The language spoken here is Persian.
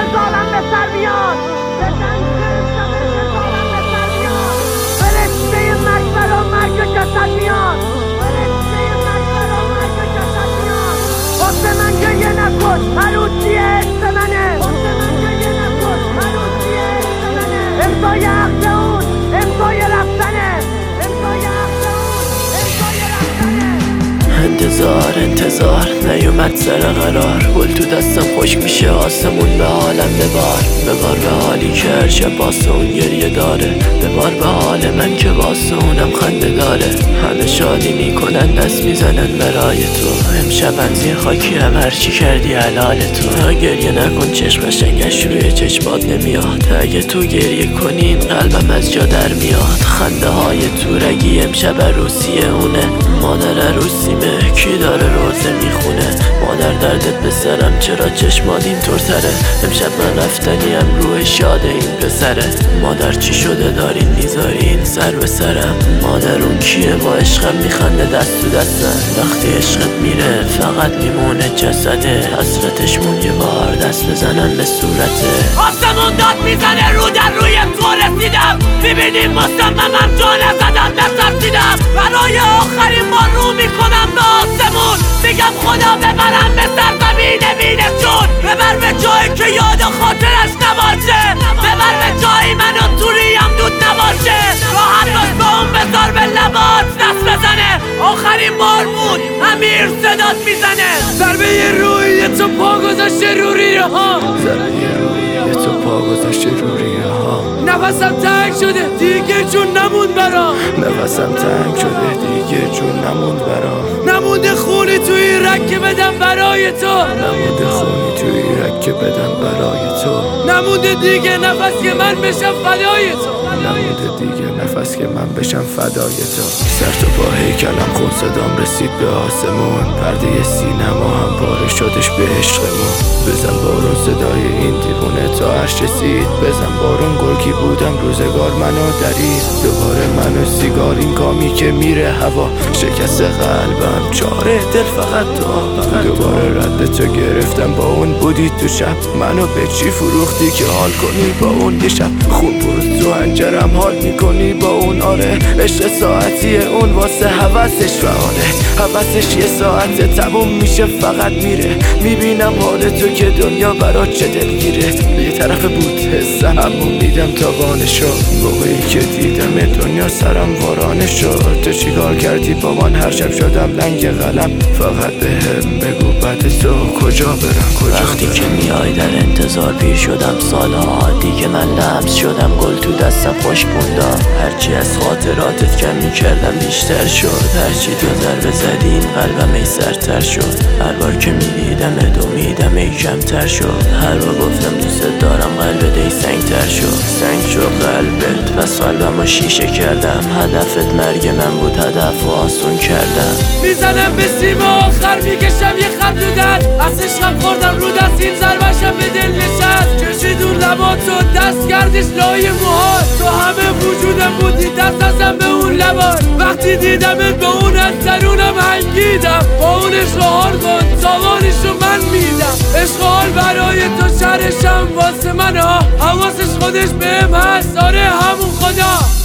ظالم به سر میاد، فرشته مرگ برا مرگ جسد میاد، واسه من گریه نکن عروسی عشق منه، امضای عقد اون امضای رفتنه، انتظار نیومد سر قرار، گل تو دستم خشک میشه آسمون به عالم ببار به حالی که هر شب واسه اون گریه داره، ببار به حال من که واسه اونم خنده داره. همه شادی میکنن دست میزنن برای تو، امشب زیر خاکی هم هرچی کردی حلال تو. گریه نکن چشم قشنگش روی چشمات نمیاد، اگه تو گریه کنین قلبم از جا در میاد. خنده های تورگی امشب عروسی اونه، مادر عروسیمه کی داره روزه میخونه. مادر دردت به سرم چرا چشمات اینطور تره، امشب من رفتنیم روح شاد این پسره. مادر چی شده دارین میذارین سر به سرم، مادر اون کیه با عشقم میخنده دست تو دستم. وقتی عشقت میره فقط میمونه جسده، حسرتشمون یه بار دست بزنم به صورته. آسمون داد میزنه رو در روی تو رسیدم، میبینیم مصممم جان زدم نترسیدم. برای آخرین بار رو میکنم به آسمون، میگم خدا ببرم به سرزمین بینشون. ببر به جایی که یاد خاطرش نباشه، ببر به جایی من و توریم دود نباشه. راحت باش با اون بذار به لبات دست بزنه، آخرین بار بود امیر صدات میزنه. ضربه روی تو پا گذاشته رو ریه ها، ضربه روی تو پا گذاشته رو ریه ها. نفسم تنگ شده دیگه جون نموند برام، نفسم تنگ شده دیگه جون نموند برام. نمونده خونی توی رکه بدم برای تو، نمونده خونی توی رکه بدم برای تو. نمونده دیگه نفس که من بشم فدای تو، نمونده دیگه نفس که من بشم فدای تو. سر تا پا هیکلم خون صدام رسید به آسمون، پرده سینما هم پاره شدش به عشقمون. بزن بارون صدای این دیوونه تا عرش رسید، بزن بارون گرگی بودم روزگار منو درید. دوباره منو سیگار این کامی که میره هوا، شکست قلبم چاره دل فقط تو. دوباره رد تو گرفتم با اون بودی تو شب، منو به چی فروختی که حال کنی با اون یه شب. خون پروز تو انجرم حال میکنی با اون، آره عشق ساعتی اون واسه حوثش فعاله. حوثش یه ساعت تموم میشه فقط میره، میبینم حال تو که دنیا برات چه دلگیره. یه طرف بود حسم همون دیدم تاوانه شد، موقعی که دیدم دنیا سرم وارانه شد. تو چیکار کردی با من هر شب شدم لنگ قلم، فقط بهم بگو بعد تو کجا برم. وقتی که میای در انتظار پیر شدم، سالها دیگه من لمس شدم، گل تو دستم خوش موندم. هرچی از خاطراتت کم میکردم بیشتر شد، هرچی تو ضربه زدی این قلبم ای سرتر شد. هر بار که میدیدم امیدم ای کمتر شد، هر بار گفتم دوست دارم قلبت ای سنگتر شد. سنگ شد قلبت پس قلبمو شیشه کردم، هدفت مرگ من بود هدف و آسون کردم. میزنم به سیم آخر میکشم یه خط رو دست، از عشقم خوردم رو دست این ضربشم به دل نشست. کشیدون لباتو دست کردش لای موهات، تو همه وجودم بودی دست ازم به اون لبات. وقتی دیدمت به اون از درونم هنگیدم، با اون عشق حال کن تاوانشو من میدم. عشق حال برای تو شرشم واسه من ها، حواسش خودش بهم هست آره همون خدا.